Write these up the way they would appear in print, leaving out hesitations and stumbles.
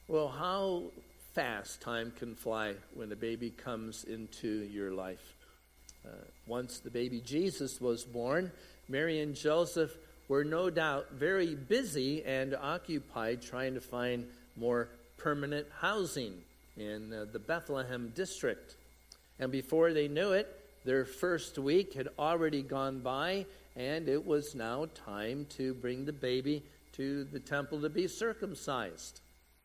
Well, how fast time can fly when a baby comes into your life. Once the baby Jesus was born, Mary and Joseph were no doubt very busy and occupied trying to find more permanent housing in the Bethlehem district. And before they knew it, their first week had already gone by, and it was now time to bring the baby to the temple to be circumcised.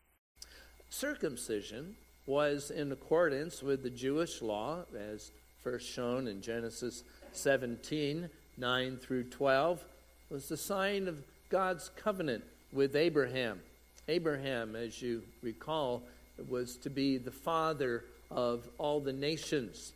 Circumcision was in accordance with the Jewish law, as first shown in Genesis 17, 9 through 12, was the sign of God's covenant with Abraham. Abraham, as you recall, was to be the father of all the nations.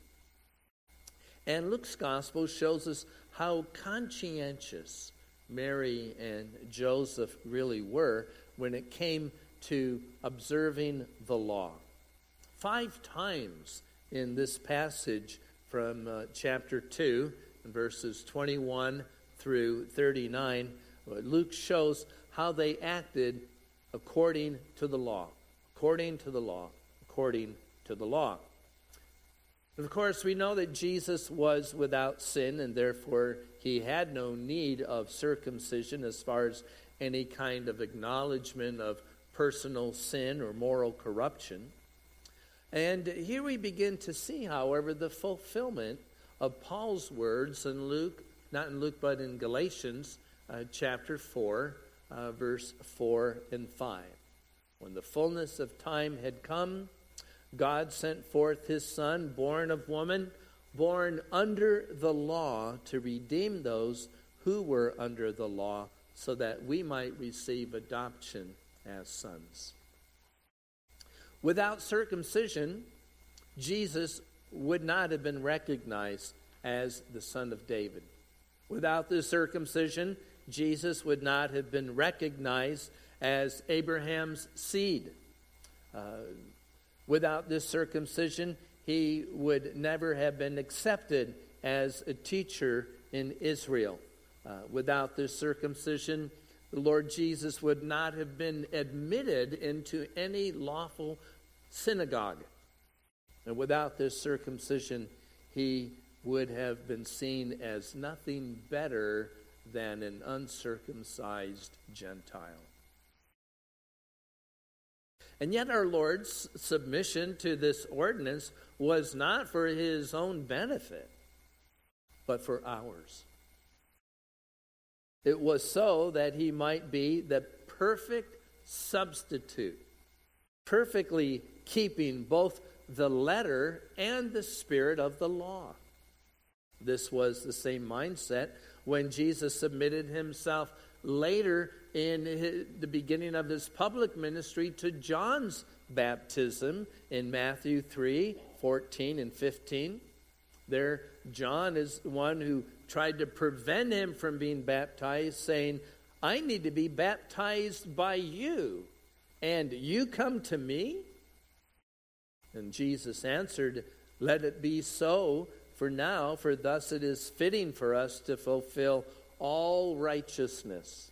And Luke's gospel shows us how conscientious Mary and Joseph really were when it came to observing the law. 5 times in this passage from chapter 2, verses 21 through 39, Luke shows how they acted according to the law. According to the law. According to the law. Of course, we know that Jesus was without sin, and therefore he had no need of circumcision as far as any kind of acknowledgement of personal sin or moral corruption. And here we begin to see, however, the fulfillment of Paul's words in Luke, not in Luke, but in Galatians chapter 4, verse 4 and 5. When the fullness of time had come, God sent forth his Son, born of woman, born under the law, to redeem those who were under the law, so that we might receive adoption as sons. Without circumcision, Jesus would not have been recognized as the Son of David. Without the circumcision, Jesus would not have been recognized as Abraham's seed. Without this circumcision, he would never have been accepted as a teacher in Israel. Without this circumcision, the Lord Jesus would not have been admitted into any lawful synagogue. And without this circumcision, he would have been seen as nothing better than an uncircumcised Gentile. And yet our Lord's submission to this ordinance was not for his own benefit, but for ours. It was so that he might be the perfect substitute, perfectly keeping both the letter and the spirit of the law. This was the same mindset when Jesus submitted himself later in the beginning of his public ministry to John's baptism in Matthew 3, 14 and 15. There, John is the one who tried to prevent him from being baptized, saying, I need to be baptized by you, and you come to me? And Jesus answered, let it be so for now, for thus it is fitting for us to fulfill all righteousness.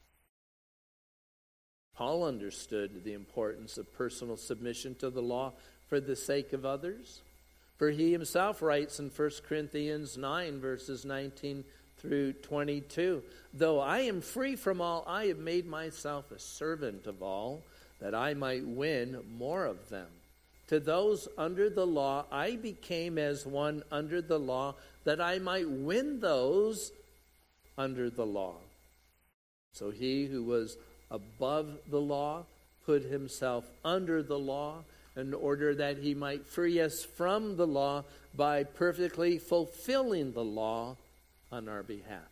Paul understood the importance of personal submission to the law for the sake of others. For he himself writes in 1 Corinthians 9, verses 19 through 22, though I am free from all, I have made myself a servant of all, that I might win more of them. To those under the law, I became as one under the law, that I might win those under the law. So he who was above the law put himself under the law, in order that he might free us from the law by perfectly fulfilling the law on our behalf.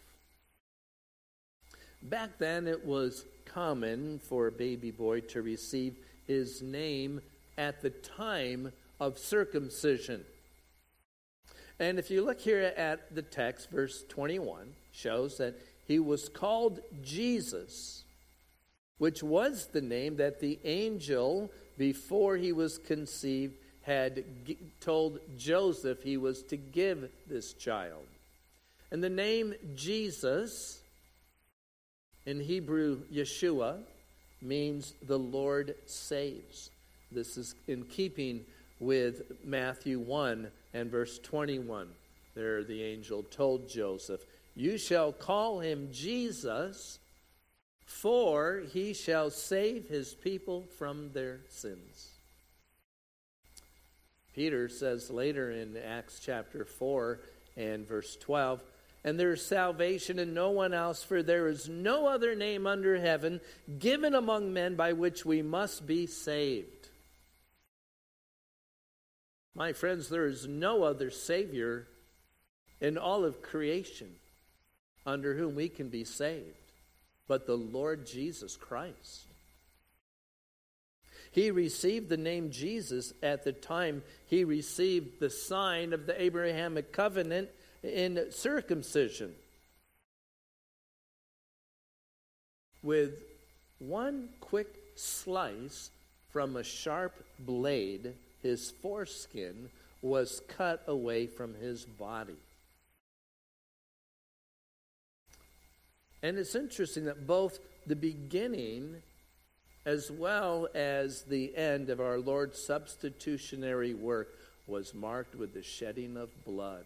Back then, it was common for a baby boy to receive his name at the time of circumcision. And if you look here at the text, verse 21 shows that he was called Jesus, which was the name that the angel, before he was conceived, had told Joseph he was to give this child. And the name Jesus, in Hebrew Yeshua, means the Lord saves. This is in keeping with Matthew 1 and verse 21. There the angel told Joseph, "You shall call him Jesus, for he shall save his people from their sins." Peter says later in Acts chapter 4 and verse 12, "And there is salvation in no one else, for there is no other name under heaven given among men by which we must be saved." My friends, there is no other Savior in all of creation under whom we can be saved but the Lord Jesus Christ. He received the name Jesus at the time he received the sign of the Abrahamic covenant in circumcision. With one quick slice from a sharp blade, his foreskin was cut away from his body. And it's interesting that both the beginning as well as the end of our Lord's substitutionary work was marked with the shedding of blood.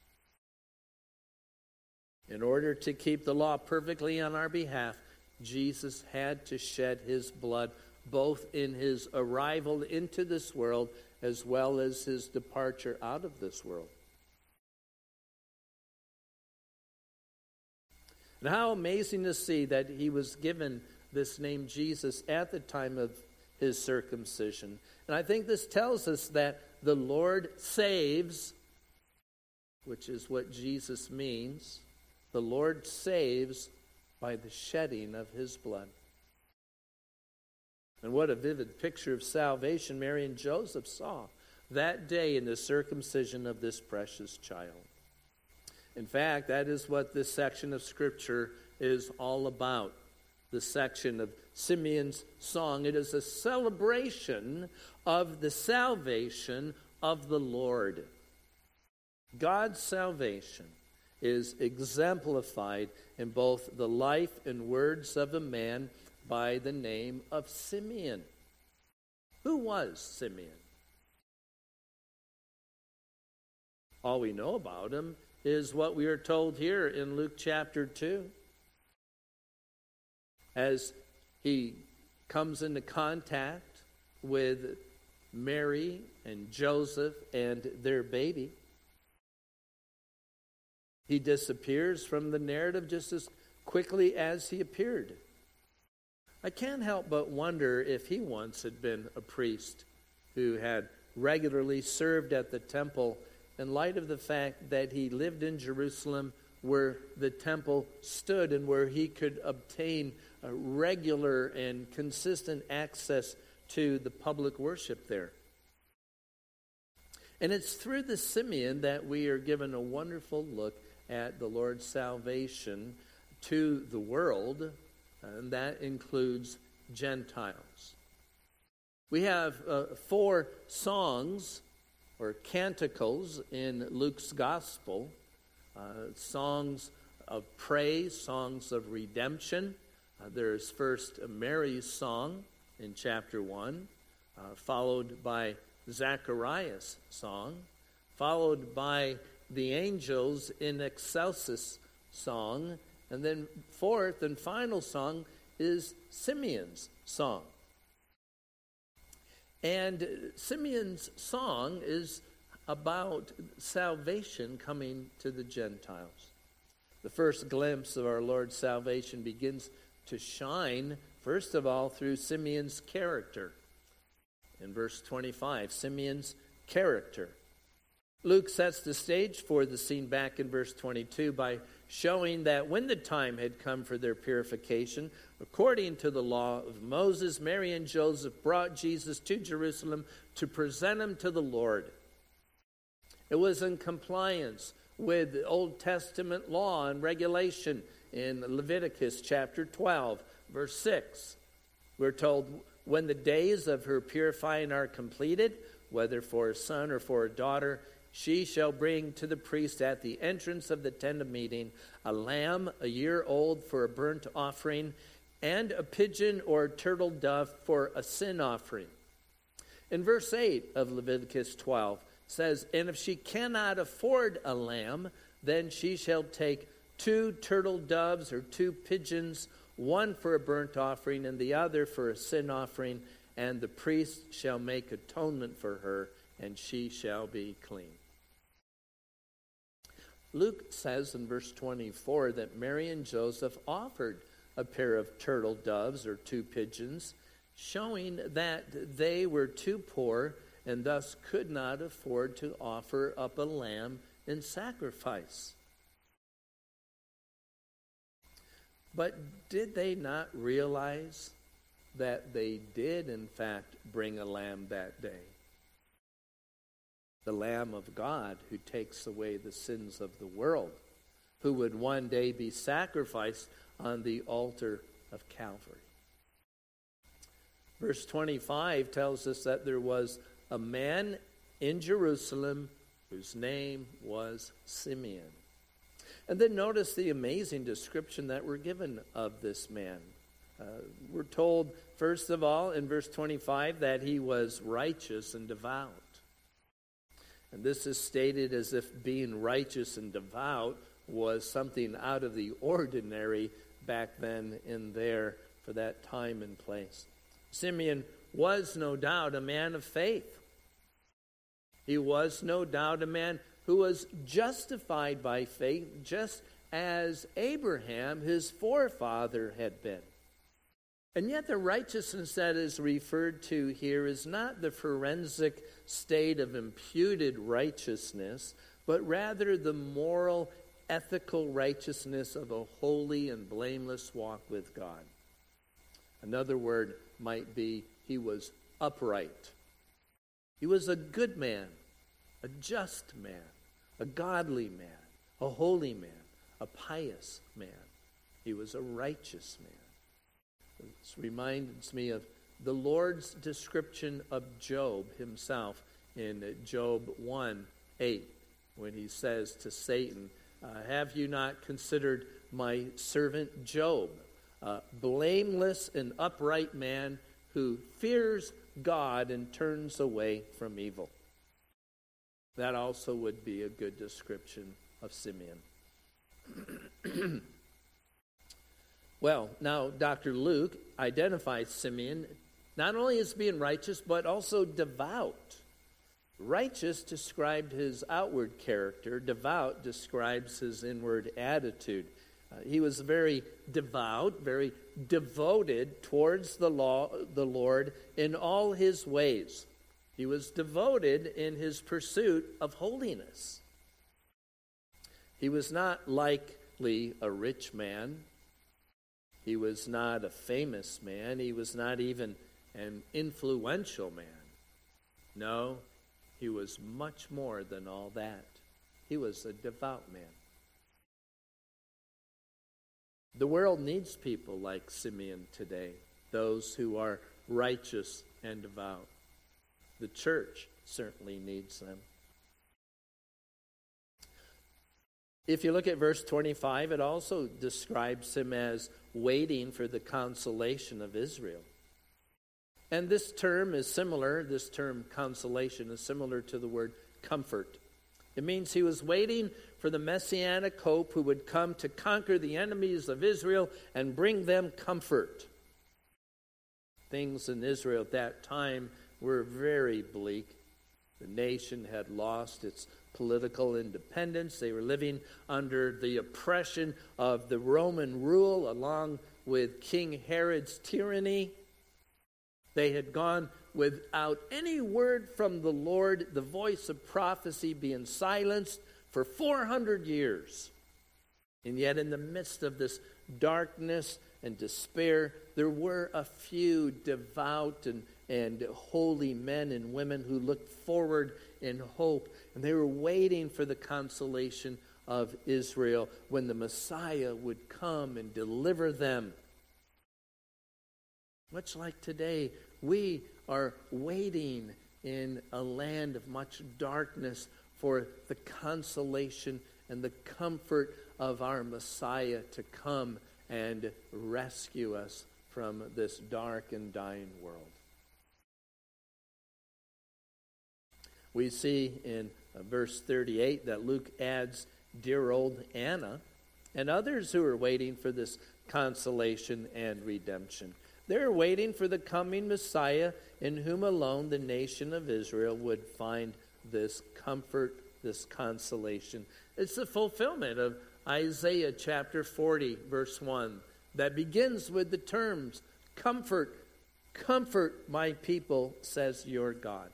In order to keep the law perfectly on our behalf, Jesus had to shed his blood both in his arrival into this world as well as his departure out of this world. And how amazing to see that he was given this name Jesus at the time of his circumcision. And I think this tells us that the Lord saves, which is what Jesus means. The Lord saves by the shedding of his blood. And what a vivid picture of salvation Mary and Joseph saw that day in the circumcision of this precious child. In fact, that is what this section of Scripture is all about. The section of Simeon's song. It is a celebration of the salvation of the Lord. God's salvation is exemplified in both the life and words of a man by the name of Simeon. Who was Simeon? All we know about him is what we are told here in Luke chapter 2. As he comes into contact with Mary and Joseph and their baby, he disappears from the narrative just as quickly as he appeared. I can't help but wonder if he once had been a priest who had regularly served at the temple in light of the fact that he lived in Jerusalem where the temple stood and where he could obtain a regular and consistent access to the public worship there. And it's through the Simeon that we are given a wonderful look at the Lord's salvation to the world, and that includes Gentiles. We have 4 songs or canticles in Luke's gospel, songs of praise, songs of redemption. There's first Mary's song in chapter 1, followed by Zacharias' song, followed by the angels in excelsis song, and then fourth and final song is Simeon's song. And Simeon's song is about salvation coming to the Gentiles. The first glimpse of our Lord's salvation begins to shine, first of all, through Simeon's character. In verse 25, Simeon's character. Luke sets the stage for the scene back in verse 22 by showing that when the time had come for their purification, according to the law of Moses, Mary and Joseph brought Jesus to Jerusalem to present him to the Lord. It was in compliance with the Old Testament law and regulation in Leviticus chapter 12, verse 6. We're told, when the days of her purifying are completed, whether for a son or for a daughter, she shall bring to the priest at the entrance of the tent of meeting a lamb a year old for a burnt offering, and a pigeon or turtle dove for a sin offering. In verse 8 of Leviticus 12 says, "And if she cannot afford a lamb, then she shall take 2 turtle doves or 2 pigeons, one for a burnt offering and the other for a sin offering, and the priest shall make atonement for her, and she shall be clean." Luke says in verse 24 that Mary and Joseph offered a pair of turtle doves or 2 pigeons, showing that they were too poor and thus could not afford to offer up a lamb in sacrifice. But did they not realize that they did, in fact, bring a lamb that day? The Lamb of God who takes away the sins of the world, who would one day be sacrificed on the altar of Calvary. Verse 25 tells us that there was a man in Jerusalem whose name was Simeon. And then notice the amazing description that we're given of this man. We're told, first of all, in verse 25, that he was righteous and devout. And this is stated as if being righteous and devout was something out of the ordinary back then in there for that time and place. Simeon was no doubt a man of faith. He was no doubt a man who was justified by faith, just as Abraham, his forefather, had been. And yet the righteousness that is referred to here is not the forensic state of imputed righteousness, but rather the moral, ethical righteousness of a holy and blameless walk with God. Another word might be he was upright. He was a good man, a just man, a godly man, a holy man, a pious man. He was a righteous man. This reminds me of the Lord's description of Job himself in Job 1:8, when he says to Satan, "Have you not considered my servant Job, a blameless and upright man who fears God and turns away from evil?" That also would be a good description of Simeon. Well, now Dr. Luke identifies Simeon not only as being righteous, but also devout. Righteous described his outward character. Devout describes his inward attitude. He was very devout, very devoted towards the Lord in all his ways. He was devoted in his pursuit of holiness. He was not likely a rich man. He was not a famous man. He was not even an influential man. No, he was much more than all that. He was a devout man. The world needs people like Simeon today, those who are righteous and devout. The church certainly needs them. If you look at verse 25, it also describes him as waiting for the consolation of Israel. And this term consolation is similar to the word comfort. It means he was waiting for the messianic hope who would come to conquer the enemies of Israel and bring them comfort. Things in Israel at that time were very bleak. The nation had lost its political independence. They were living under the oppression of the Roman rule along with King Herod's tyranny. They had gone without any word from the Lord, the voice of prophecy being silenced for 400 years. And yet in the midst of this darkness and despair, there were a few devout and holy men and women who looked forward in hope. And they were waiting for the consolation of Israel when the Messiah would come and deliver them. Much like today, we are waiting in a land of much darkness for the consolation and the comfort of our Messiah to come and rescue us from this dark and dying world. We see in verse 38 that Luke adds dear old Anna and others who are waiting for this consolation and redemption. They're waiting for the coming Messiah, in whom alone the nation of Israel would find this comfort, this consolation. It's the fulfillment of Isaiah chapter 40, verse 1, that begins with the terms, comfort, comfort my people, says your God.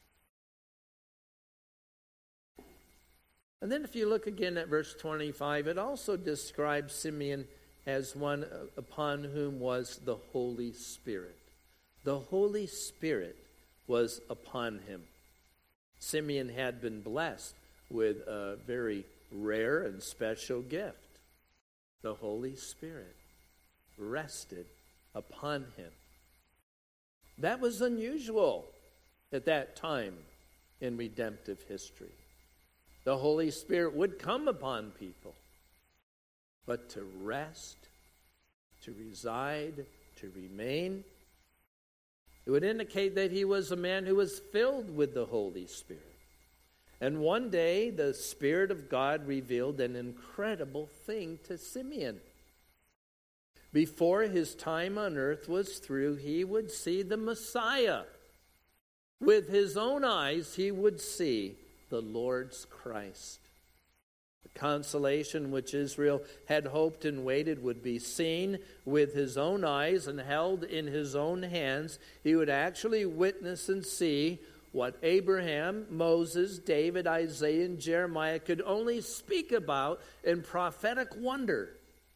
And then if you look again at verse 25, it also describes Simeon as one upon whom was the Holy Spirit. The Holy Spirit was upon him. Simeon had been blessed with a very rare and special gift. The Holy Spirit rested upon him. That was unusual at that time in redemptive history. The Holy Spirit would come upon people, but to rest, to reside, to remain, it would indicate that he was a man who was filled with the Holy Spirit. And one day, the Spirit of God revealed an incredible thing to Simeon. Before his time on earth was through, he would see the Messiah. With his own eyes, he would see the Lord's Christ. The consolation which Israel had hoped and waited would be seen with his own eyes and held in his own hands. He would actually witness and see what Abraham, Moses, David, Isaiah, and Jeremiah could only speak about in prophetic wonder.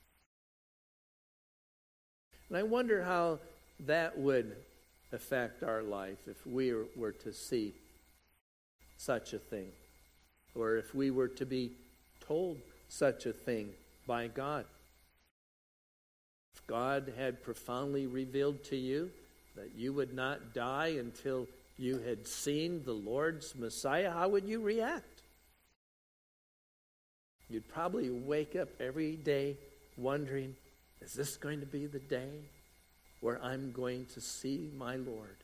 And I wonder how that would affect our life if we were to see such a thing, or if we were to be told such a thing by God. If God had profoundly revealed to you that you would not die until you had seen the Lord's Messiah, how would you react? You'd probably wake up every day wondering, is this going to be the day where I'm going to see my Lord?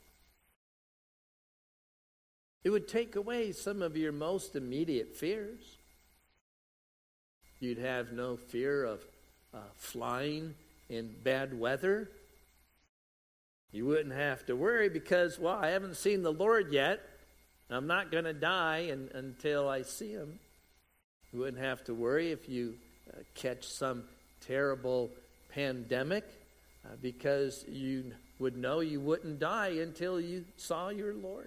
It would take away some of your most immediate fears. You'd have no fear of flying in bad weather. You wouldn't have to worry because, well, I haven't seen the Lord yet. I'm not going to die until I see him. You wouldn't have to worry if you catch some terrible pandemic because you would know you wouldn't die until you saw your Lord.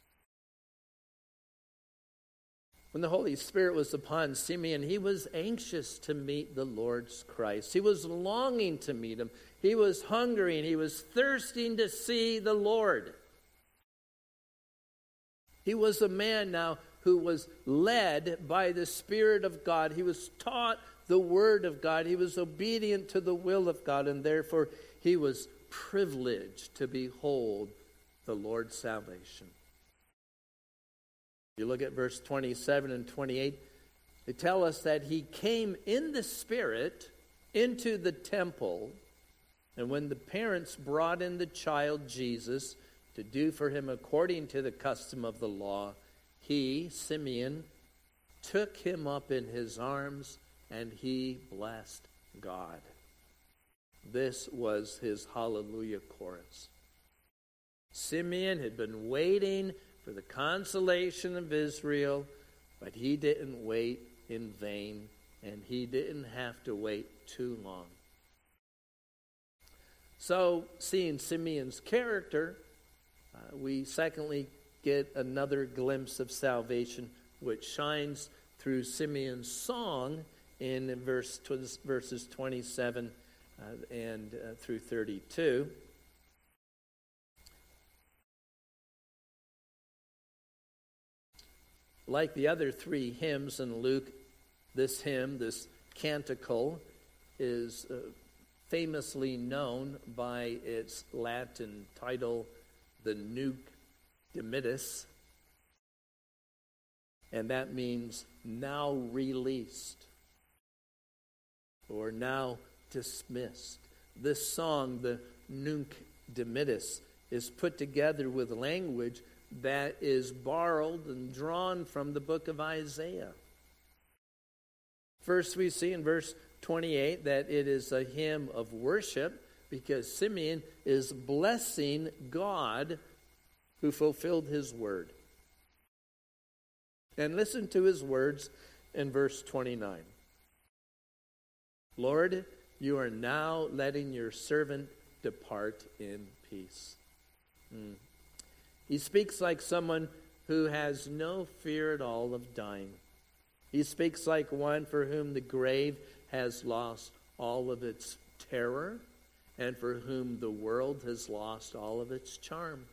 When the Holy Spirit was upon Simeon, he was anxious to meet the Lord's Christ. He was longing to meet him. He was hungering. He was thirsting to see the Lord. He was a man now who was led by the Spirit of God. He was taught the Word of God. He was obedient to the will of God, and therefore he was privileged to behold the Lord's salvation. You look at verse 27 and 28, they tell us that he came in the Spirit into the temple, and when the parents brought in the child Jesus to do for him according to the custom of the law, he, Simeon, took him up in his arms and he blessed God. This was his hallelujah chorus. Simeon had been waiting for the consolation of Israel, but he didn't wait in vain, and he didn't have to wait too long. So, seeing Simeon's character, we secondly get another glimpse of salvation, which shines through Simeon's song in verses 27 and through 32. Like the other three hymns in Luke, this hymn, this canticle, is famously known by its Latin title, the Nunc Dimittis, and that means now released or now dismissed. This song, the nunc dimittis is put together with language that is borrowed and drawn from the book of Isaiah. First, we see in verse 28 that it is a hymn of worship because Simeon is blessing God who fulfilled his word. And listen to his words in verse 29. Lord, you are now letting your servant depart in peace. He speaks like someone who has no fear at all of dying. He speaks like one for whom the grave has lost all of its terror and for whom the world has lost all of its charm.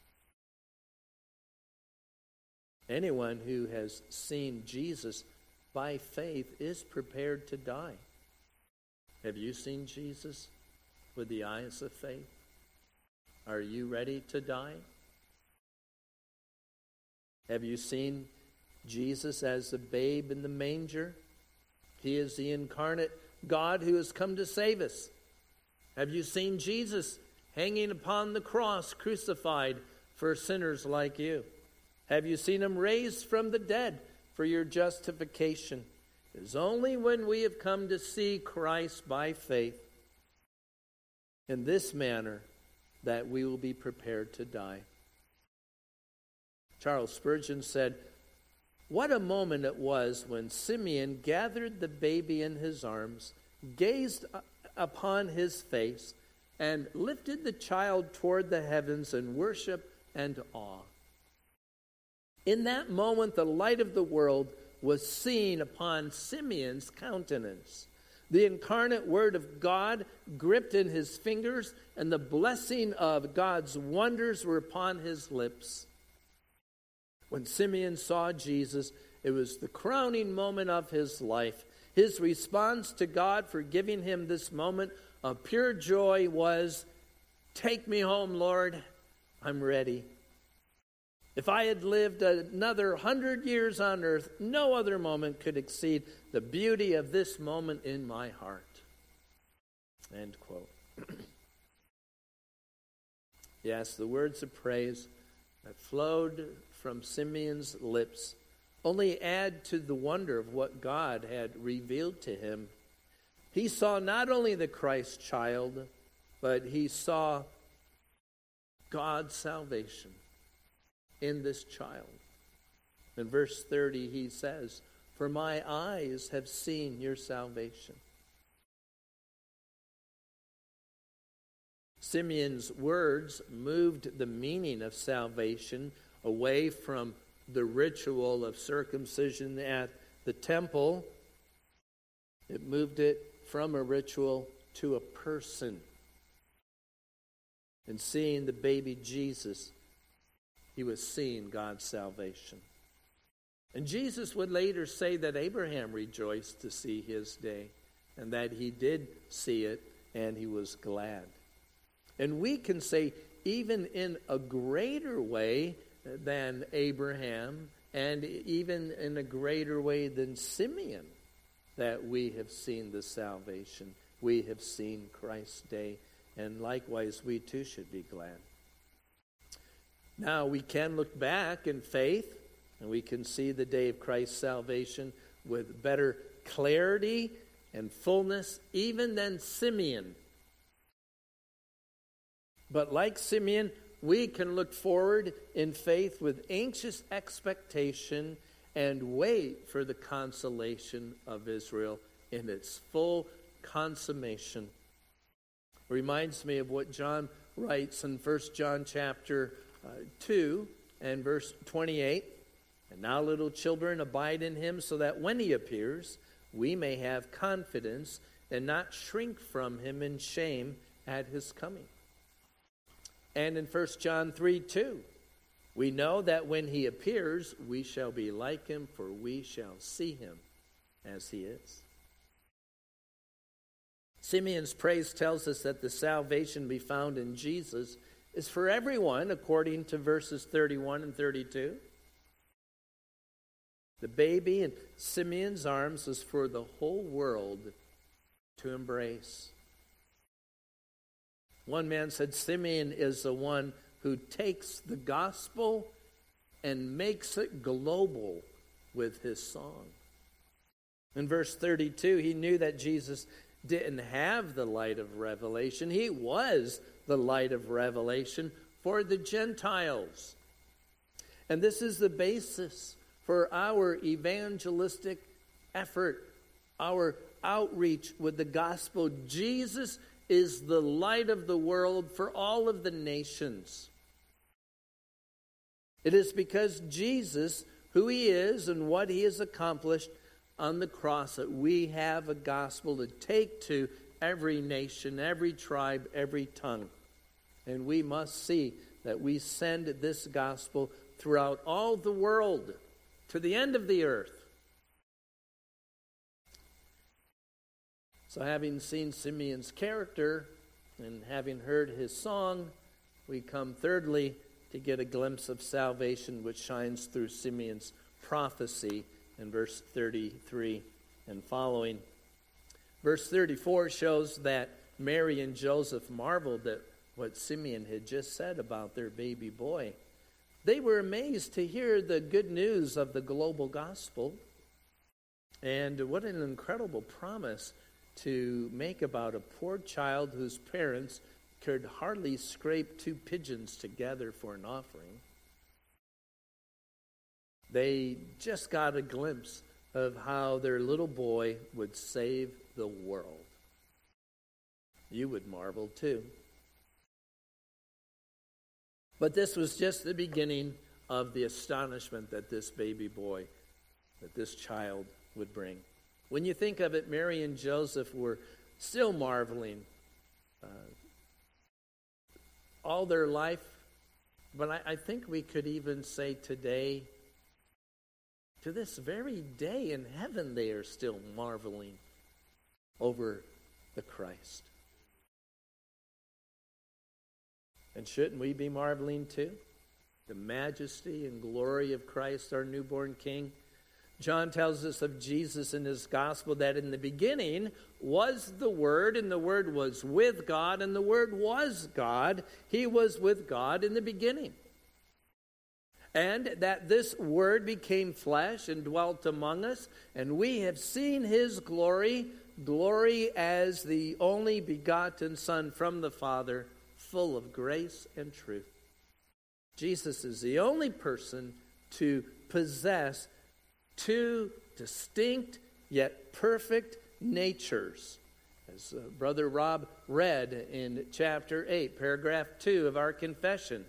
Anyone who has seen Jesus by faith is prepared to die. Have you seen Jesus with the eyes of faith? Are you ready to die? Have you seen Jesus as the babe in the manger? He is the incarnate God who has come to save us. Have you seen Jesus hanging upon the cross, crucified for sinners like you? Have you seen him raised from the dead for your justification? It is only when we have come to see Christ by faith in this manner that we will be prepared to die. Charles Spurgeon said, "What a moment it was when Simeon gathered the baby in his arms, gazed upon his face, and lifted the child toward the heavens in worship and awe. In that moment, the light of the world was seen upon Simeon's countenance. The incarnate word of God gripped in his fingers, and the blessing of God's wonders were upon his lips. When Simeon saw Jesus, it was the crowning moment of his life. His response to God for giving him this moment of pure joy was, 'Take me home, Lord. I'm ready.' If I had lived another 100 years on earth, no other moment could exceed the beauty of this moment in my heart." End quote. Yes, the words of praise that flowed from Simeon's lips only add to the wonder of what God had revealed to him. He saw not only the Christ child, but he saw God's salvation in this child. In verse 30, he says, "For my eyes have seen your salvation." Simeon's words moved the meaning of salvation away from the ritual of circumcision at the temple. It moved it from a ritual to a person. And seeing the baby Jesus, he was seeing God's salvation. And Jesus would later say that Abraham rejoiced to see his day, and that he did see it, and he was glad. And we can say, even in a greater way than Abraham, and even in a greater way than Simeon, that we have seen the salvation. We have seen Christ's day, and likewise we too should be glad. Now we can look back in faith, and we can see the day of Christ's salvation with better clarity and fullness even than Simeon. But like Simeon, we can look forward in faith with anxious expectation and wait for the consolation of Israel in its full consummation. Reminds me of what John writes in 1 John chapter 2 and verse 28. "And now, little children, abide in him, so that when he appears, we may have confidence and not shrink from him in shame at his coming." And in 1 John 3:2, "We know that when he appears, we shall be like him, for we shall see him as he is." Simeon's praise tells us that the salvation we found in Jesus is for everyone, according to verses 31 and 32. The baby in Simeon's arms is for the whole world to embrace. One man said Simeon is the one who takes the gospel and makes it global with his song. In verse 32, he knew that Jesus didn't have the light of revelation. He was the light of revelation for the Gentiles. And this is the basis for our evangelistic effort, our outreach with the gospel. Jesus is the light of the world for all of the nations. It is because Jesus, who he is and what he has accomplished on the cross, that we have a gospel to take to every nation, every tribe, every tongue. And we must see that we send this gospel throughout all the world, to the end of the earth. So having seen Simeon's character and having heard his song, we come thirdly to get a glimpse of salvation which shines through Simeon's prophecy in verse 33 and following. Verse 34 shows that Mary and Joseph marveled at what Simeon had just said about their baby boy. They were amazed to hear the good news of the global gospel. And what an incredible promise to make about a poor child whose parents could hardly scrape 2 pigeons together for an offering. They just got a glimpse of how their little boy would save the world. You would marvel too. But this was just the beginning of the astonishment that this baby boy, that this child would bring. When you think of it, Mary and Joseph were still marveling all their life. But I think we could even say today, to this very day in heaven, they are still marveling over the Christ. And shouldn't we be marveling too? The majesty and glory of Christ, our newborn King. John tells us of Jesus in his gospel that in the beginning was the Word, and the Word was with God, and the Word was God. He was with God in the beginning. And that this Word became flesh and dwelt among us, and we have seen his glory, glory as the only begotten Son from the Father, full of grace and truth. Jesus is the only person to possess 2 distinct yet perfect natures. As Brother Rob read in chapter 8, paragraph 2 of our confession.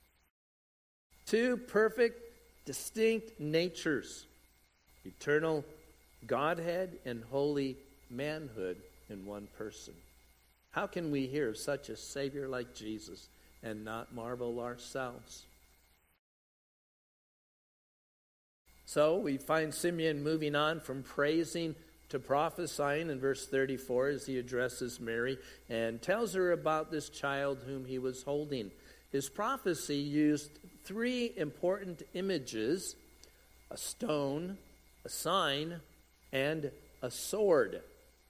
2 perfect, distinct natures. Eternal Godhead and holy manhood in one person. How can we hear of such a Savior like Jesus and not marvel ourselves? So we find Simeon moving on from praising to prophesying in verse 34 as he addresses Mary and tells her about this child whom he was holding. His prophecy used 3 important images: a stone, a sign, and a sword.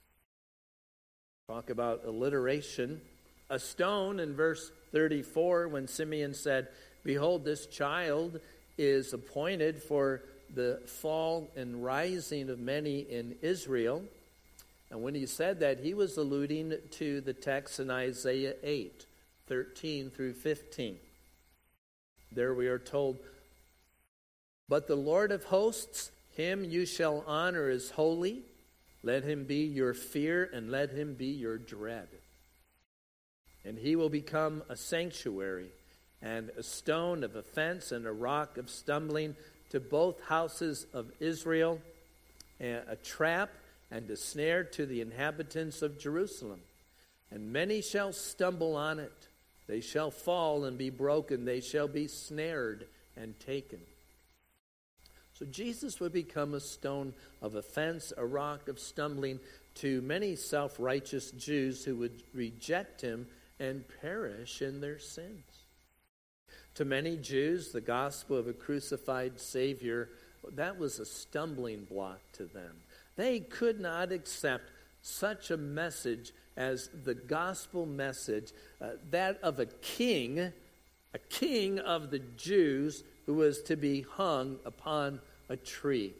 Talk about alliteration. A stone in verse 34, when Simeon said, "Behold, this child is appointed for the fall and rising of many in Israel." And when he said that, he was alluding to the text in Isaiah 8, 13 through 15. There we are told, "But the Lord of hosts, him you shall honor as holy. Let him be your fear, and let him be your dread. And he will become a sanctuary, and a stone of offense, and a rock of stumbling to both houses of Israel, and a trap and a snare to the inhabitants of Jerusalem. And many shall stumble on it. They shall fall and be broken. They shall be snared and taken." So Jesus would become a stone of offense, a rock of stumbling to many self-righteous Jews who would reject him and perish in their sins. To many Jews, the gospel of a crucified Savior, that was a stumbling block to them. They could not accept such a message as the gospel message, that of a king of the Jews who was to be hung upon a tree.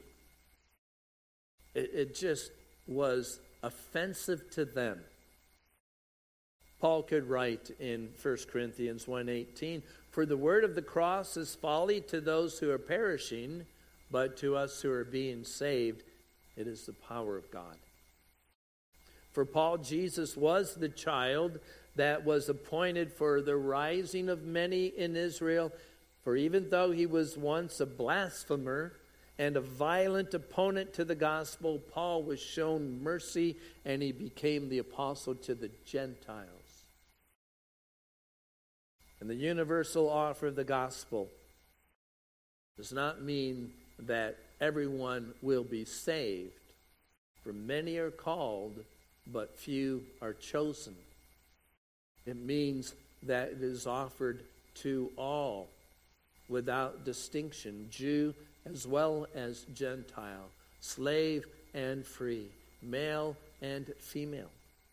It just was offensive to them. Paul could write in 1 Corinthians 1:18, "For the word of the cross is folly to those who are perishing, but to us who are being saved, it is the power of God." For Paul, Jesus was the child that was appointed for the rising of many in Israel. For even though he was once a blasphemer and a violent opponent to the gospel, Paul was shown mercy and he became the apostle to the Gentiles. And the universal offer of the gospel does not mean that everyone will be saved. For many are called, but few are chosen. It means that it is offered to all without distinction, Jew as well as Gentile, slave and free, male and female.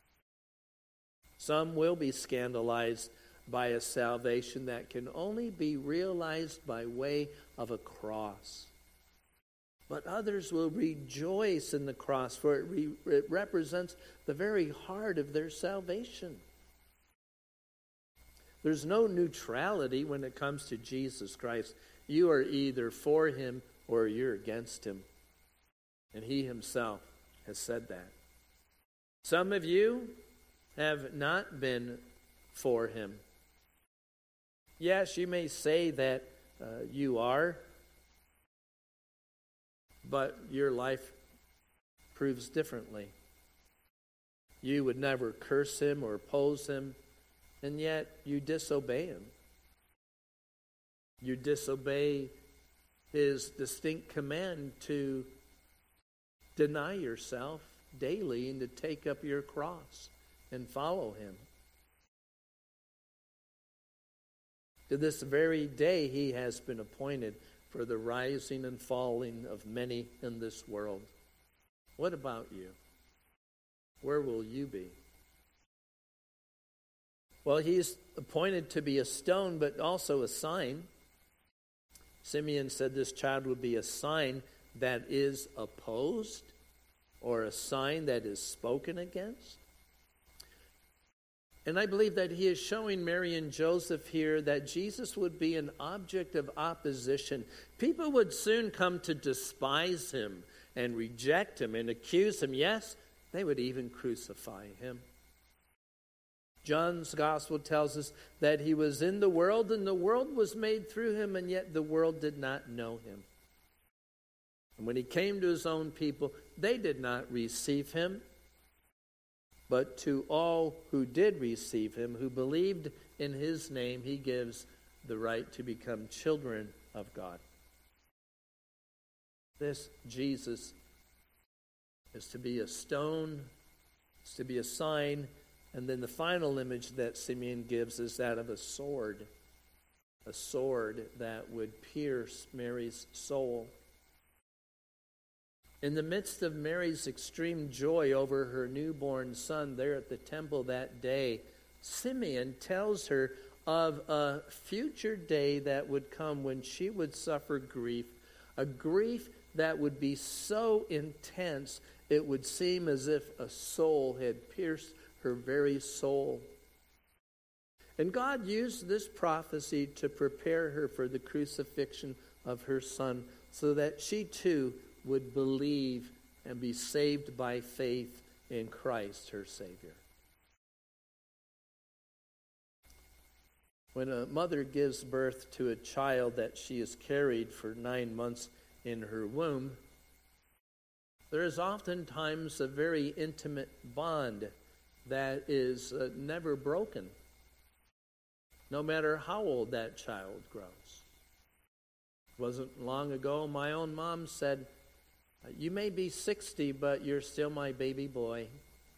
Some will be scandalized by a salvation that can only be realized by way of a cross. But others will rejoice in the cross, for it represents the very heart of their salvation. There's no neutrality when it comes to Jesus Christ. You are either for him or you're against him. And he himself has said that. Some of you have not been for him. Yes, you may say that you are, but your life proves differently. You would never curse him or oppose him, and yet you disobey him. You disobey his distinct command to deny yourself daily and to take up your cross and follow him. To this very day, he has been appointed for the rising and falling of many in this world. What about you? Where will you be? Well, he's appointed to be a stone, but also a sign. Simeon said this child would be a sign that is opposed or a sign that is spoken against. And I believe that he is showing Mary and Joseph here that Jesus would be an object of opposition. People would soon come to despise him and reject him and accuse him. Yes, they would even crucify him. John's gospel tells us that he was in the world and the world was made through him, and yet the world did not know him. And when he came to his own people, they did not receive him. But to all who did receive him, who believed in his name, he gives the right to become children of God. This Jesus is to be a stone, is to be a sign, and then the final image that Simeon gives is that of a sword that would pierce Mary's soul. In the midst of Mary's extreme joy over her newborn son there at the temple that day, Simeon tells her of a future day that would come when she would suffer grief, a grief that would be so intense it would seem as if a soul had pierced her very soul. And God used this prophecy to prepare her for the crucifixion of her son so that she too would believe and be saved by faith in Christ, her Savior. When a mother gives birth to a child that she has carried for 9 months in her womb, there is oftentimes a very intimate bond that is never broken, no matter how old that child grows. It wasn't long ago, my own mom said, "You may be 60, but you're still my baby boy."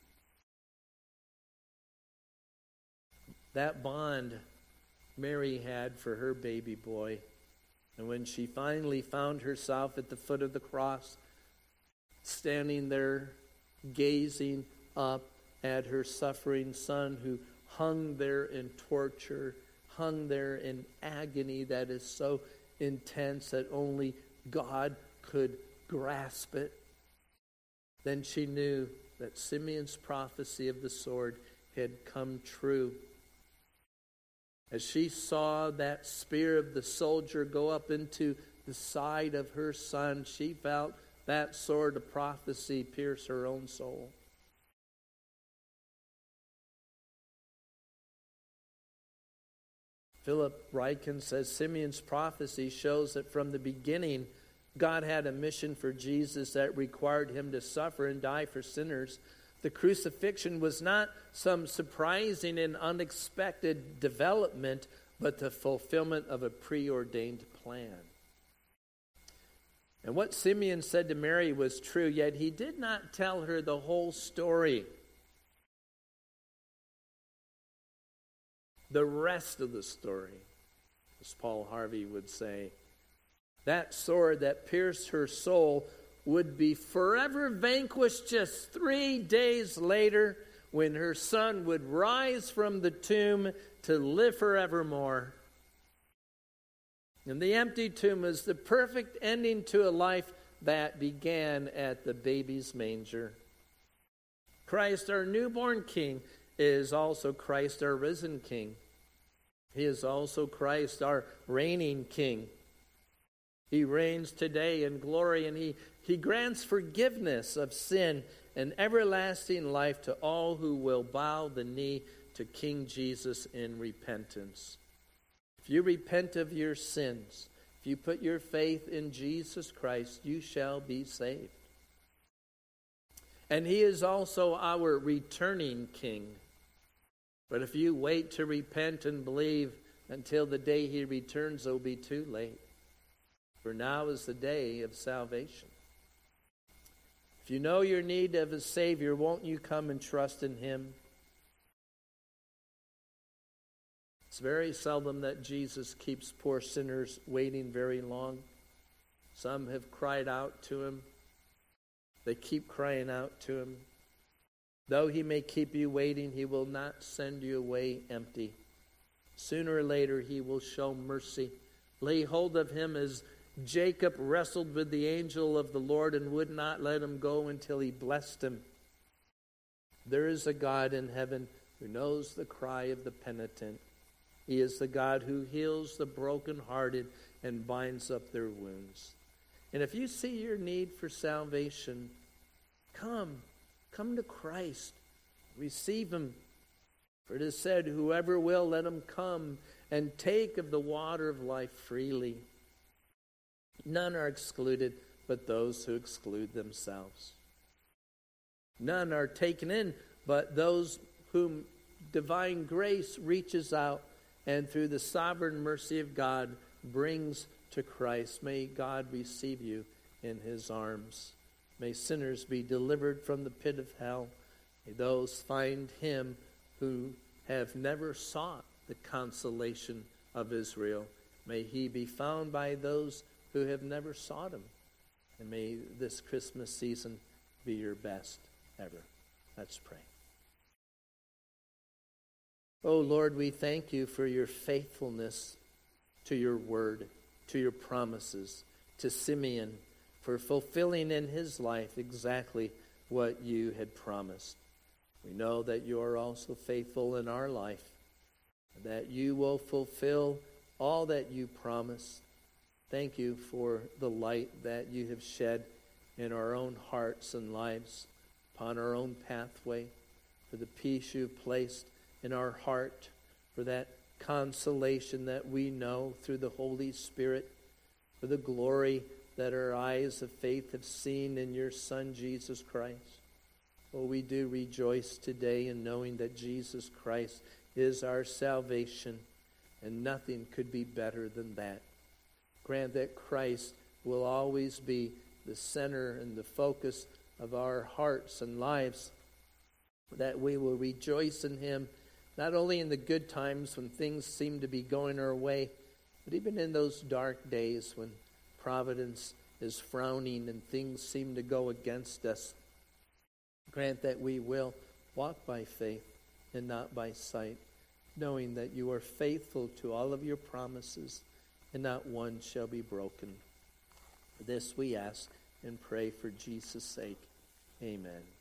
That bond Mary had for her baby boy. And when she finally found herself at the foot of the cross, standing there, gazing up at her suffering son who hung there in torture, hung there in agony that is so intense that only God could grasp it. Then she knew that Simeon's prophecy of the sword had come true. As she saw that spear of the soldier go up into the side of her son, she felt that sword of prophecy pierce her own soul. Philip Ryken says Simeon's prophecy shows that from the beginning, God had a mission for Jesus that required him to suffer and die for sinners. The crucifixion was not some surprising and unexpected development, but the fulfillment of a preordained plan. And what Simeon said to Mary was true, yet he did not tell her the whole story. The rest of the story, as Paul Harvey would say, that sword that pierced her soul would be forever vanquished just 3 days later when her son would rise from the tomb to live forevermore. And the empty tomb is the perfect ending to a life that began at the baby's manger. Christ, our newborn King, is also Christ, our risen King. He is also Christ, our reigning King. He reigns today in glory, and he grants forgiveness of sin and everlasting life to all who will bow the knee to King Jesus in repentance. If you repent of your sins, if you put your faith in Jesus Christ, you shall be saved. And he is also our returning King. But if you wait to repent and believe until the day he returns, it will be too late. For now is the day of salvation. If you know your need of a Savior, won't you come and trust in him? It's very seldom that Jesus keeps poor sinners waiting very long. Some have cried out to him. They keep crying out to him. Though he may keep you waiting, he will not send you away empty. Sooner or later, he will show mercy. Lay hold of him as Jacob wrestled with the angel of the Lord and would not let him go until he blessed him. There is a God in heaven who knows the cry of the penitent. He is the God who heals the brokenhearted and binds up their wounds. And if you see your need for salvation, come to Christ. Receive him. For it is said, whoever will, let him come and take of the water of life freely. None are excluded but those who exclude themselves. None are taken in but those whom divine grace reaches out and through the sovereign mercy of God brings to Christ. May God receive you in his arms. May sinners be delivered from the pit of hell. May those find him who have never sought the consolation of Israel. May he be found by those who have never sought him. And may this Christmas season be your best ever. Let's pray. Oh Lord, we thank you for your faithfulness to your word, to your promises, to Simeon, for fulfilling in his life exactly what you had promised. We know that you are also faithful in our life, that you will fulfill all that you promised. Thank you for the light that you have shed in our own hearts and lives, upon our own pathway, for the peace you've placed in our heart, for that consolation that we know through the Holy Spirit, for the glory that our eyes of faith have seen in your Son, Jesus Christ. Oh, we do rejoice today in knowing that Jesus Christ is our salvation, and nothing could be better than that. Grant that Christ will always be the center and the focus of our hearts and lives, that we will rejoice in him, not only in the good times when things seem to be going our way, but even in those dark days when providence is frowning and things seem to go against us. Grant that we will walk by faith and not by sight, knowing that you are faithful to all of your promises, and not one shall be broken. This we ask and pray for Jesus' sake. Amen.